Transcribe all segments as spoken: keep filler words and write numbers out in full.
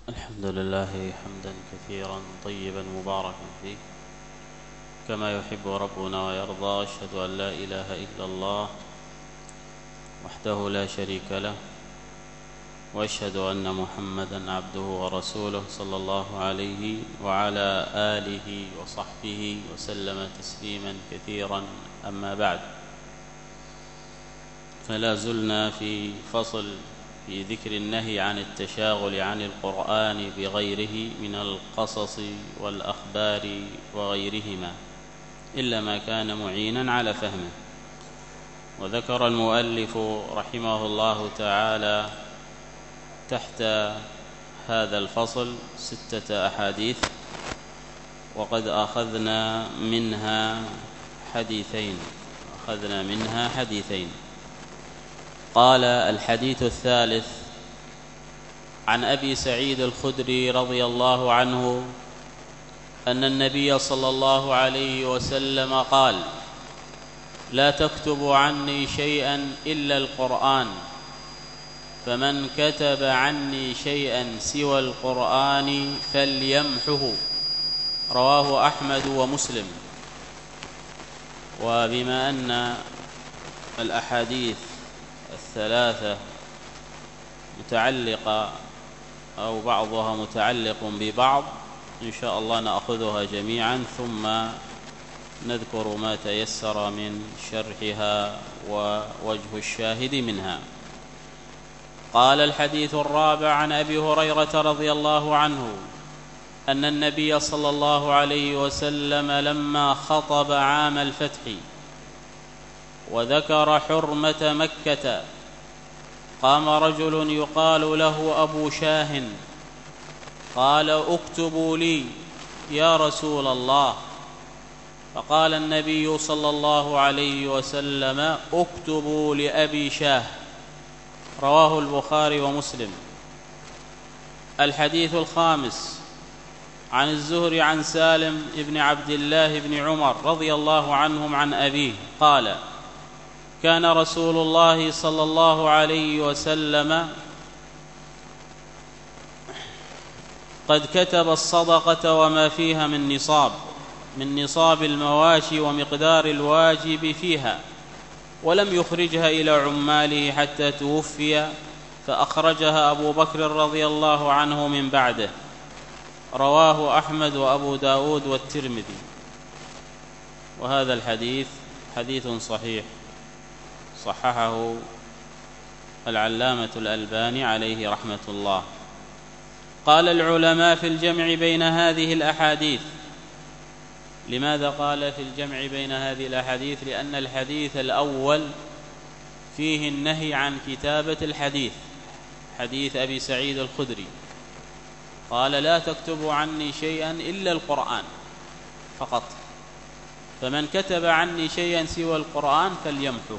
الحمد لله حمدا كثيرا طيبا مباركا فيه كما يحب ربنا ويرضى. أشهد أن لا إله إلا الله وحده لا شريك له، وأشهد أن محمدا عبده ورسوله صلى الله عليه وعلى آله وصحبه وسلم تسليما كثيرا. أما بعد، فلا زلنا في فصل في ذكر النهي عن التشاغل عن القرآن بغيره من القصص والأخبار وغيرهما إلا ما كان معينا على فهمه. وذكر المؤلف رحمه الله تعالى تحت هذا الفصل ستة أحاديث، وقد أخذنا منها حديثين أخذنا منها حديثين قال: الحديث الثالث عن أبي سعيد الخدري رضي الله عنه أن النبي صلى الله عليه وسلم قال: لا تكتبوا عني شيئا إلا القرآن، فمن كتب عني شيئا سوى القرآن فليمحه. رواه أحمد ومسلم. وبما أن الأحاديث الثلاثة متعلقة أو بعضها متعلق ببعض، إن شاء الله نأخذها جميعا ثم نذكر ما تيسر من شرحها ووجه الشاهد منها. قال: الحديث الرابع عن أبي هريرة رضي الله عنه أن النبي صلى الله عليه وسلم لما خطب عام الفتح وذكر حرمة مكة قام رجل يقال له أبو شاه قال: اكتبوا لي يا رسول الله. فقال النبي صلى الله عليه وسلم: اكتبوا لأبي شاه. رواه البخاري ومسلم. الحديث الخامس عن الزهري عن سالم بن عبد الله بن عمر رضي الله عنهم عن أبيه قال: كان رسول الله صلى الله عليه وسلم قد كتب الصدقة وما فيها من نصاب من نصاب المواشي ومقدار الواجب فيها، ولم يخرجها إلى عماله حتى توفي، فأخرجها أبو بكر رضي الله عنه من بعده. رواه أحمد وأبو داود والترمذي. وهذا الحديث حديث صحيح صححه العلامة الألباني عليه رحمة الله. قال العلماء في الجمع بين هذه الأحاديث. لماذا قال في الجمع بين هذه الأحاديث؟ لأن الحديث الأول فيه النهي عن كتابة الحديث، حديث أبي سعيد الخدري، قال: لا تكتبوا عني شيئا إلا القرآن فقط، فمن كتب عني شيئا سوى القرآن فليمحه.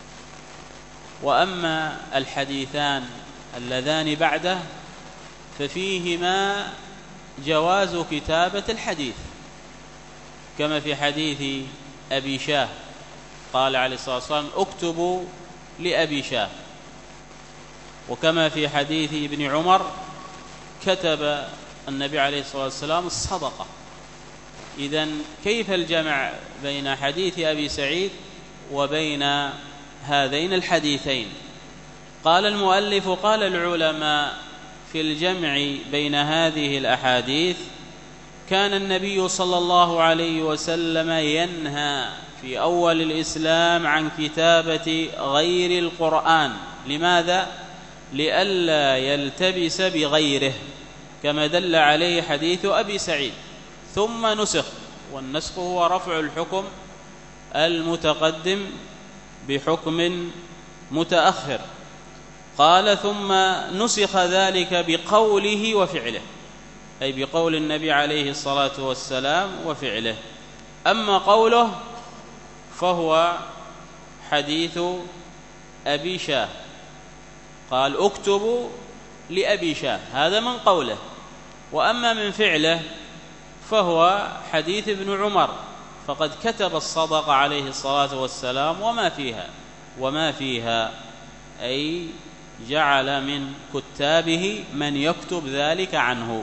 وأما الحديثان اللذان بعده ففيهما جواز كتابة الحديث، كما في حديث أبي شاه قال عليه الصلاة والسلام: اكتبوا لأبي شاه. وكما في حديث ابن عمر كتب النبي عليه الصلاة والسلام الصدقة. إذن كيف الجمع بين حديث أبي سعيد وبين هذين الحديثين؟ قال المؤلف: قال العلماء في الجمع بين هذه الأحاديث: كان النبي صلى الله عليه وسلم ينهى في أول الإسلام عن كتابة غير القرآن. لماذا؟ لئلا يلتبس بغيره، كما دل عليه حديث أبي سعيد. ثم نسخ، والنسخ هو رفع الحكم المتقدم بحكم متأخر. قال: ثم نسخ ذلك بقوله وفعله، أي بقول النبي عليه الصلاة والسلام وفعله. أما قوله فهو حديث أبي شاه، قال: اكتبوا لأبي شاه، هذا من قوله. وأما من فعله فهو حديث ابن عمر، فقد كتب الصدقة عليه الصلاة والسلام وما فيها وما فيها أي جعل من كتابه من يكتب ذلك عنه.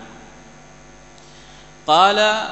قال: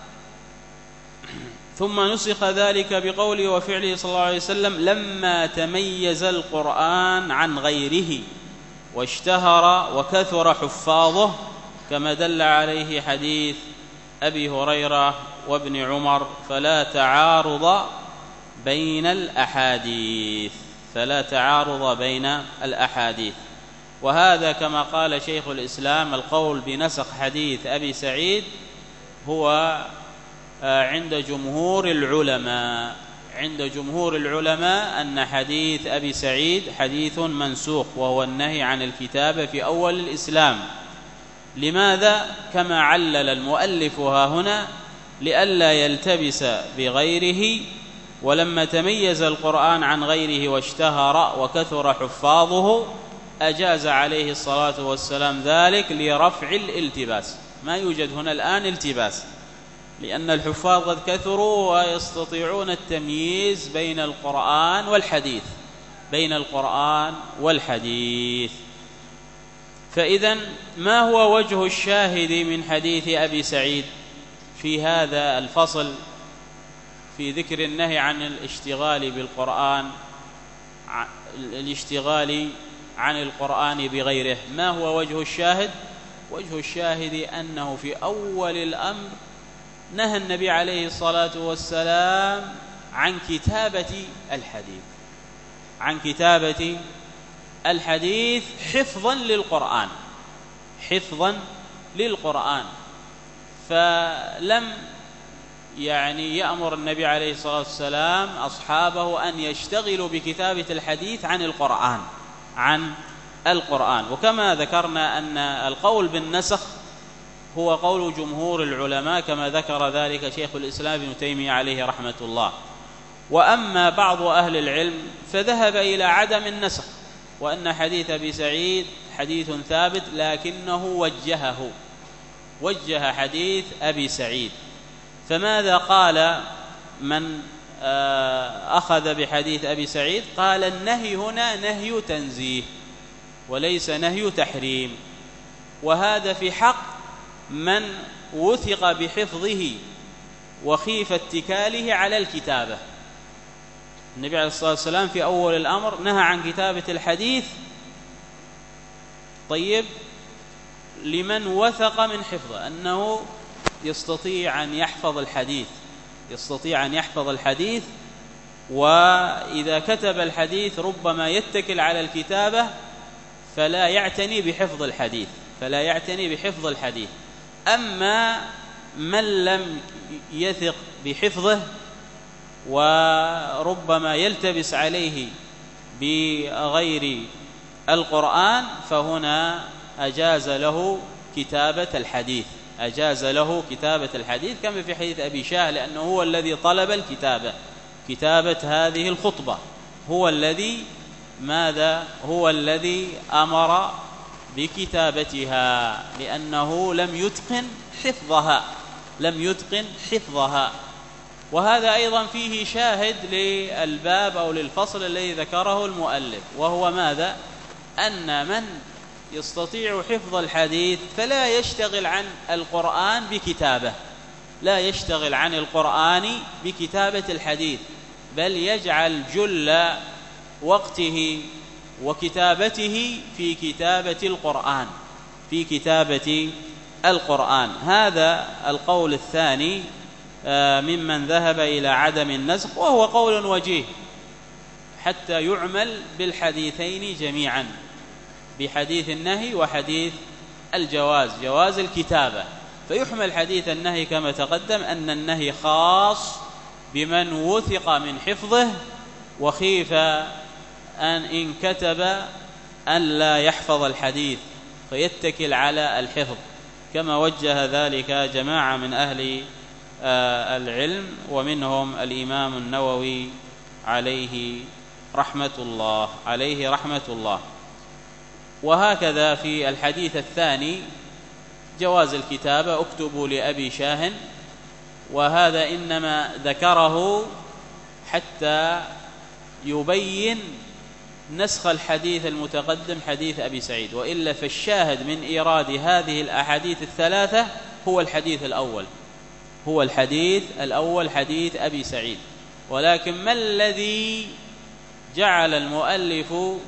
ثم نسخ ذلك بقوله وفعله صلى الله عليه وسلم لما تميز القرآن عن غيره واشتهر وكثر حفاظه، كما دل عليه حديث أبي هريرة وابن عمر: فلا تعارض بين الأحاديث فلا تعارض بين الأحاديث. وهذا كما قال شيخ الإسلام القول بنسخ حديث أبي سعيد هو عند جمهور العلماء عند جمهور العلماء أن حديث أبي سعيد حديث منسوخ، وهو النهي عن الكتابة في أول الإسلام. لماذا؟ كما علل المؤلف ها هنا: لئلا يلتبس بغيره، ولما تميز القرآن عن غيره واشتهر وكثر حفاظه أجاز عليه الصلاة والسلام ذلك لرفع الالتباس. ما يوجد هنا الآن التباس، لأن الحفاظ قد كثروا ويستطيعون التمييز بين القرآن والحديث بين القرآن والحديث. فإذا ما هو وجه الشاهد من حديث أبي سعيد في هذا الفصل في ذكر النهي عن الاشتغال بالقرآن الاشتغال عن القرآن بغيره؟ ما هو وجه الشاهد؟ وجه الشاهد أنه في أول الأمر نهى النبي عليه الصلاة والسلام عن كتابة الحديث عن كتابة الحديث حفظا للقرآن حفظا للقرآن فلم يعني يأمر النبي عليه الصلاة والسلام أصحابه أن يشتغلوا بكتابة الحديث عن القرآن عن القرآن. وكما ذكرنا أن القول بالنسخ هو قول جمهور العلماء كما ذكر ذلك شيخ الإسلام ابن تيمية عليه رحمة الله. وأما بعض أهل العلم فذهب إلى عدم النسخ، وأن حديث أبي سعيد حديث ثابت، لكنه وجهه وجه حديث أبي سعيد. فماذا قال من أخذ بحديث أبي سعيد؟ قال النهي هنا نهي تنزيه وليس نهي تحريم، وهذا في حق من وثق بحفظه وخيف اتكاله على الكتابة. النبي عليه الصلاة والسلام في أول الأمر نهى عن كتابة الحديث، طيب، لمن وثق من حفظه أنه يستطيع أن يحفظ الحديث يستطيع أن يحفظ الحديث وإذا كتب الحديث ربما يتكل على الكتابة فلا يعتني بحفظ الحديث فلا يعتني بحفظ الحديث. أما من لم يثق بحفظه وربما يلتبس عليه بغير القرآن فهنا أجاز له كتابة الحديث أجاز له كتابة الحديث كما في حديث أبي شاه، لأنه هو الذي طلب الكتابة كتابة هذه الخطبة، هو الذي ماذا هو الذي أمر بكتابتها، لأنه لم يتقن حفظها لم يتقن حفظها. وهذا أيضا فيه شاهد للباب أو للفصل الذي ذكره المؤلف، وهو ماذا؟ أن من يستطيع حفظ الحديث فلا يشتغل عن القرآن بكتابة لا يشتغل عن القرآن بكتابة الحديث، بل يجعل جل وقته وكتابته في كتابة القرآن في كتابة القرآن. هذا القول الثاني ممن ذهب إلى عدم النسخ، وهو قول وجيه حتى يعمل بالحديثين جميعا، بحديث النهي وحديث الجواز جواز الكتابة. فيحمل حديث النهي كما تقدم أن النهي خاص بمن وثق من حفظه وخيف أن إن كتب أن لا يحفظ الحديث فيتكل على الحفظ، كما وجه ذلك جماعة من أهل العلم ومنهم الإمام النووي عليه رحمة الله عليه رحمة الله. وهكذا في الحديث الثاني جواز الكتابة اكتبوا لأبي شاه، وهذا إنما ذكره حتى يبين نسخ الحديث المتقدم حديث أبي سعيد، وإلا فالشاهد من إيراد هذه الأحاديث الثلاثة هو الحديث الأول هو الحديث الأول حديث أبي سعيد. ولكن ما الذي جعل المؤلف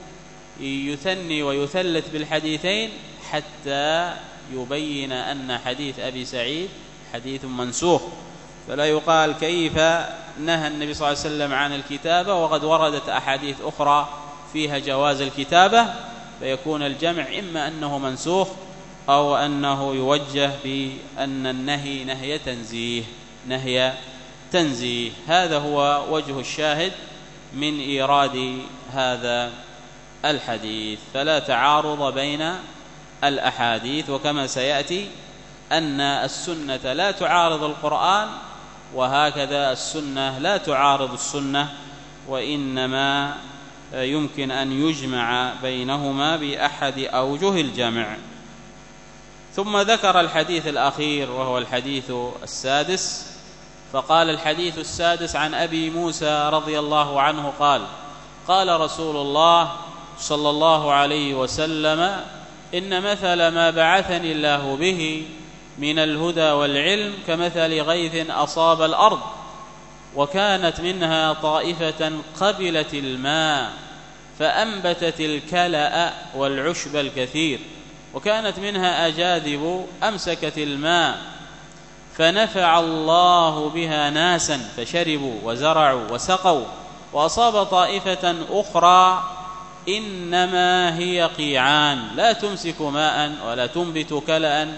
يثني ويثلث بالحديثين؟ حتى يبين أن حديث أبي سعيد حديث منسوخ، فلا يقال كيف نهى النبي صلى الله عليه وسلم عن الكتابة وقد وردت أحاديث أخرى فيها جواز الكتابة، فيكون الجمع إما أنه منسوخ أو أنه يوجه بأن النهي نهي تنزيه نهي تنزيه. هذا هو وجه الشاهد من إيراد هذا الحديث، فلا تعارض بين الأحاديث. وكما سيأتي أن السنة لا تعارض القرآن، وهكذا السنة لا تعارض السنة، وإنما يمكن أن يجمع بينهما بأحد أوجه الجمع. ثم ذكر الحديث الأخير وهو الحديث السادس، فقال: الحديث السادس عن أبي موسى رضي الله عنه قال: قال رسول الله صلى الله عليه وسلم: إن مثل ما بعثني الله به من الهدى والعلم كمثل غيث أصاب الأرض، وكانت منها طائفة قبلت الماء فأنبتت الكلأ والعشب الكثير، وكانت منها أجاذب أمسكت الماء فنفع الله بها ناسا فشربوا وزرعوا وسقوا، وأصاب طائفة أخرى إنما هي قيعان لا تمسك ماء ولا تنبت كلأ،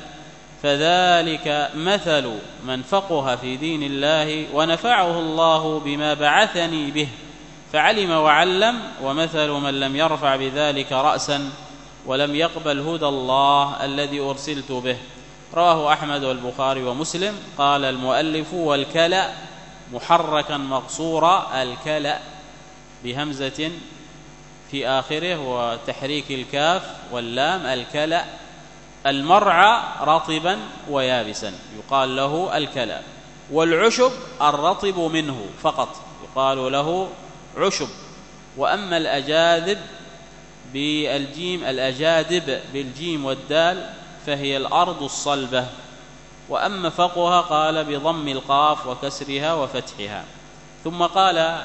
فذلك مثل من فقه في دين الله ونفعه الله بما بعثني به فعلم وعلم، ومثل من لم يرفع بذلك رأسا ولم يقبل هدى الله الذي أرسلت به. رواه أحمد والبخاري ومسلم. قال المؤلف: والكلأ محركا مقصورا، الكلأ بهمزة في آخره وتحريك الكاف واللام، الكلأ. المرعى رطبا ويابسا يقال له الكلأ، والعشب الرطب منه فقط يقال له عشب. وأما الأجاذب بالجيم، الأجادب بالجيم والدال، فهي الأرض الصلبة. وأما فقها قال بضم القاف وكسرها وفتحها. ثم قال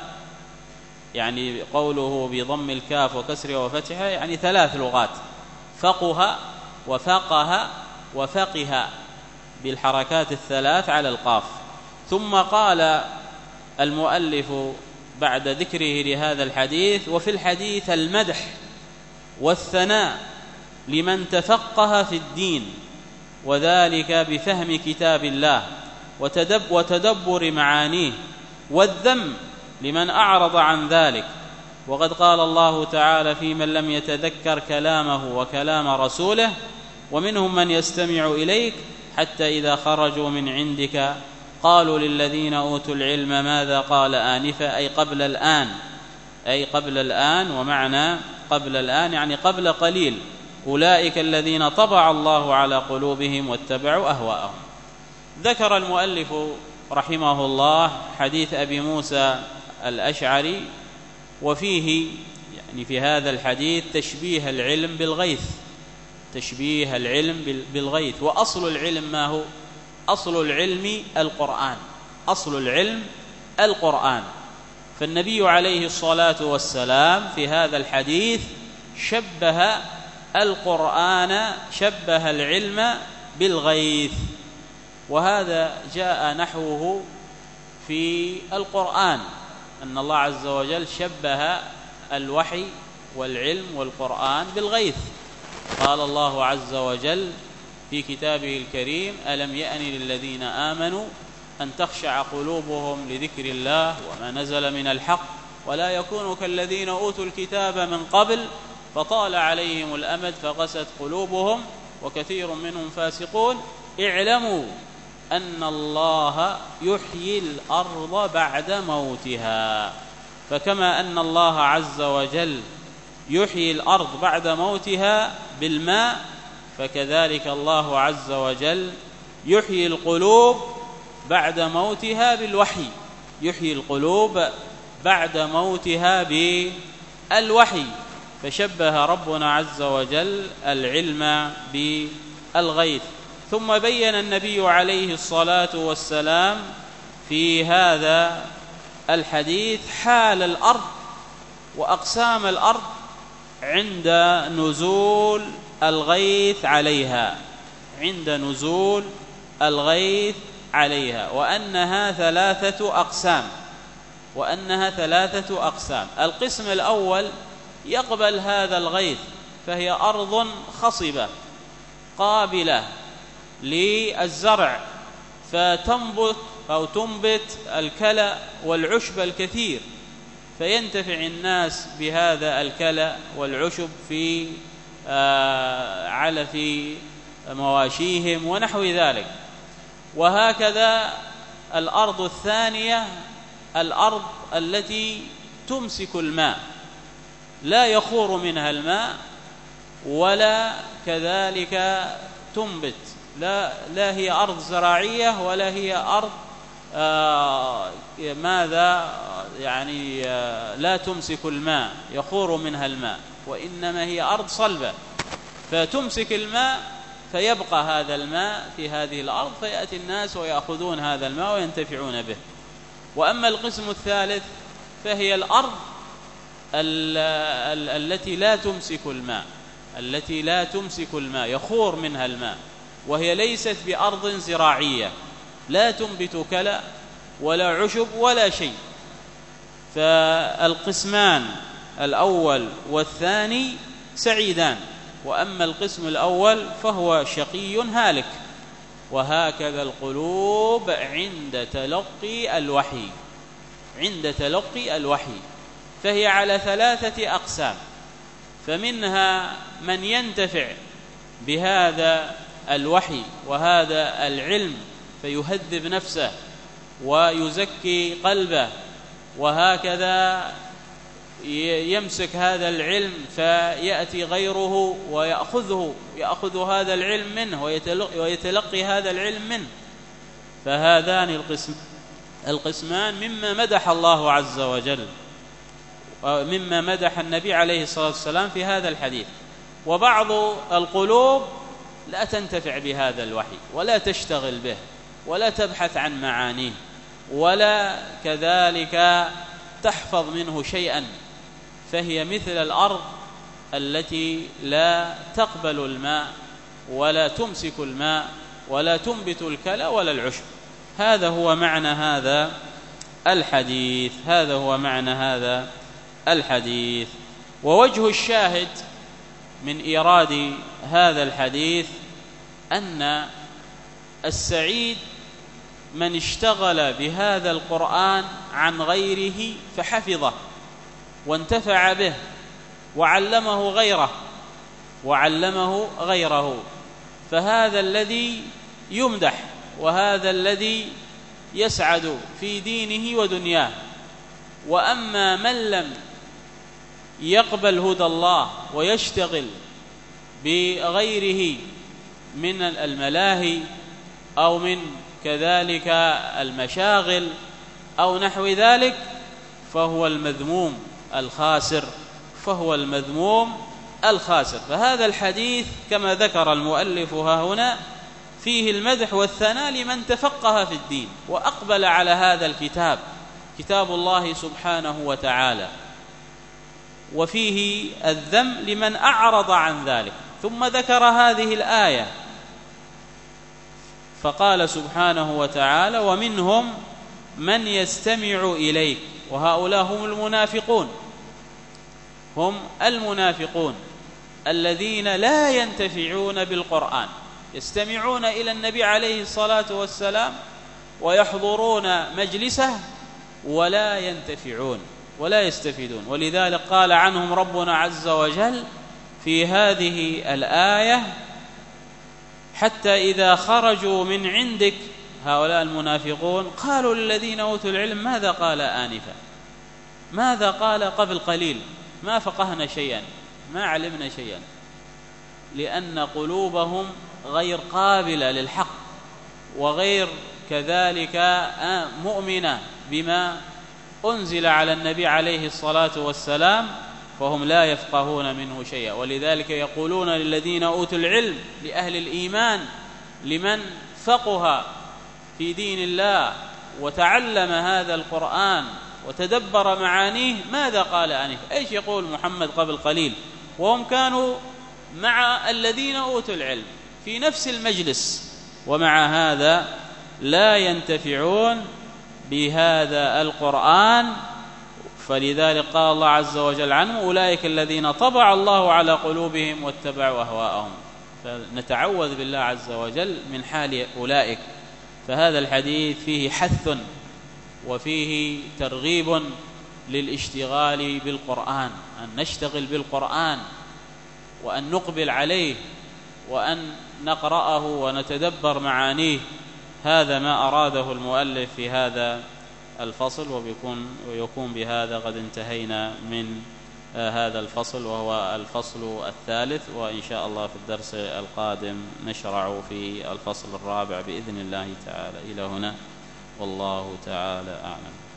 يعني قوله بضم الكاف وكسرها وفتحها يعني ثلاث لغات: فقه وفقه وفقه بالحركات الثلاث على القاف. ثم قال المؤلف بعد ذكره لهذا الحديث: وفي الحديث المدح والثناء لمن تفقه في الدين، وذلك بفهم كتاب الله وتدبر معانيه، والذم لمن أعرض عن ذلك. وقد قال الله تعالى في من لم يتذكر كلامه وكلام رسوله: ومنهم من يستمع إليك حتى إذا خرجوا من عندك قالوا للذين أوتوا العلم ماذا قال آنفا، أي قبل الآن أي قبل الآن ومعنى قبل الآن يعني قبل قليل. أولئك الذين طبع الله على قلوبهم واتبعوا أهواءهم. ذكر المؤلف رحمه الله حديث أبي موسى الأشعري، وفيه يعني في هذا الحديث تشبيه العلم بالغيث تشبيه العلم بالغيث. وأصل العلم ما هو؟ أصل العلم القرآن أصل العلم القرآن. فالنبي عليه الصلاة والسلام في هذا الحديث شبه القرآن شبه العلم بالغيث، وهذا جاء نحوه في القرآن، أن الله عز وجل شبه الوحي والعلم والقرآن بالغيث. قال الله عز وجل في كتابه الكريم: ألم يأن للذين آمنوا أن تخشع قلوبهم لذكر الله وما نزل من الحق ولا يكونوا كالذين أوتوا الكتاب من قبل فطال عليهم الأمد فقست قلوبهم وكثير منهم فاسقون اعلموا أن الله يحيي الأرض بعد موتها. فكما أن الله عز وجل يحيي الأرض بعد موتها بالماء، فكذلك الله عز وجل يحيي القلوب بعد موتها بالوحي يحيي القلوب بعد موتها بالوحي. فشبه ربنا عز وجل العلم بالغيث. ثم بين النبي عليه الصلاة والسلام في هذا الحديث حال الأرض وأقسام الأرض عند نزول الغيث عليها عند نزول الغيث عليها وأنها ثلاثة أقسام وأنها ثلاثة أقسام. القسم الأول يقبل هذا الغيث، فهي أرض خصبة قابلة للزرع، فتنبت أو تنبت الكلأ والعشب الكثير، فينتفع الناس بهذا الكلأ والعشب في علف مواشيهم ونحو ذلك. وهكذا الأرض الثانية الأرض التي تمسك الماء، لا يخور منها الماء ولا كذلك تنبت، لا, لا هي أرض زراعية ولا هي أرض آه ماذا يعني آه لا تمسك الماء يخور منها الماء، وإنما هي أرض صلبة فتمسك الماء فيبقى هذا الماء في هذه الأرض، فيأتي الناس ويأخذون هذا الماء وينتفعون به. وأما القسم الثالث فهي الأرض ال ال التي لا تمسك الماء التي لا تمسك الماء يخور منها الماء، وهي ليست بأرض زراعية، لا تنبت كلأ ولا عشب ولا شيء. فالقسمان الأول والثاني سعيدان، وأما القسم الأول فهو شقي هالك. وهكذا القلوب عند تلقي الوحي عند تلقي الوحي فهي على ثلاثة أقسام، فمنها من ينتفع بهذا الوحي وهذا العلم فيهذب نفسه ويزكي قلبه، وهكذا يمسك هذا العلم فيأتي غيره ويأخذه يأخذ هذا العلم منه ويتلقي, ويتلقي هذا العلم منه. فهذان القسم القسمان مما مدح الله عز وجل مما مدح النبي عليه الصلاة والسلام في هذا الحديث. وبعض القلوب لا تنتفع بهذا الوحي ولا تشتغل به ولا تبحث عن معانيه ولا كذلك تحفظ منه شيئا، فهي مثل الأرض التي لا تقبل الماء ولا تمسك الماء ولا تنبت الكلى ولا العشب. هذا هو معنى هذا الحديث هذا هو معنى هذا الحديث. ووجه الشاهد من إيراد هذا الحديث أن السعيد من اشتغل بهذا القرآن عن غيره فحفظه وانتفع به وعلمه غيره وعلمه غيره فهذا الذي يمدح وهذا الذي يسعد في دينه ودنياه. وأما من لم يقبل هدى الله ويشتغل بغيره من الملاهي أو من كذلك المشاغل أو نحو ذلك فهو المذموم الخاسر فهو المذموم الخاسر. فهذا الحديث كما ذكر المؤلف ها هنا فيه المدح والثناء لمن تفقه في الدين وأقبل على هذا الكتاب كتاب الله سبحانه وتعالى، وفيه الذم لمن أعرض عن ذلك. ثم ذكر هذه الآية فقال سبحانه وتعالى: ومنهم من يستمع إليك. وهؤلاء هم المنافقون هم المنافقون الذين لا ينتفعون بالقرآن، يستمعون إلى النبي عليه الصلاة والسلام ويحضرون مجلسه ولا ينتفعون ولا يستفيدون. ولذلك قال عنهم ربنا عز وجل في هذه الآية: حتى إذا خرجوا من عندك هؤلاء المنافقون قالوا للذين أوتوا العلم ماذا قال آنفا، ماذا قال قبل قليل، ما فقهنا شيئا ما علمنا شيئا، لأن قلوبهم غير قابلة للحق وغير كذلك مؤمنة بما أنزل على النبي عليه الصلاة والسلام، فهم لا يفقهون منه شيئا. ولذلك يقولون للذين أوتوا العلم، لأهل الإيمان، لمن فقه في دين الله وتعلم هذا القرآن وتدبر معانيه، ماذا قال آنف؟ إيش يقول محمد قبل قليل وهم كانوا مع الذين أوتوا العلم في نفس المجلس، ومع هذا لا ينتفعون بهذا القرآن. فلذلك قال الله عز وجل عنهم: أولئك الذين طبع الله على قلوبهم واتبعوا أهواءهم. فنتعوذ بالله عز وجل من حال أولئك. فهذا الحديث فيه حث وفيه ترغيب للاشتغال بالقرآن، أن نشتغل بالقرآن وأن نقبل عليه وأن نقرأه ونتدبر معانيه. هذا ما أراده المؤلف في هذا الفصل، وبيكون ويكون بهذا قد انتهينا من هذا الفصل، وهو الفصل الثالث. وإن شاء الله في الدرس القادم نشرع في الفصل الرابع بإذن الله تعالى. إلى هنا والله تعالى أعلم.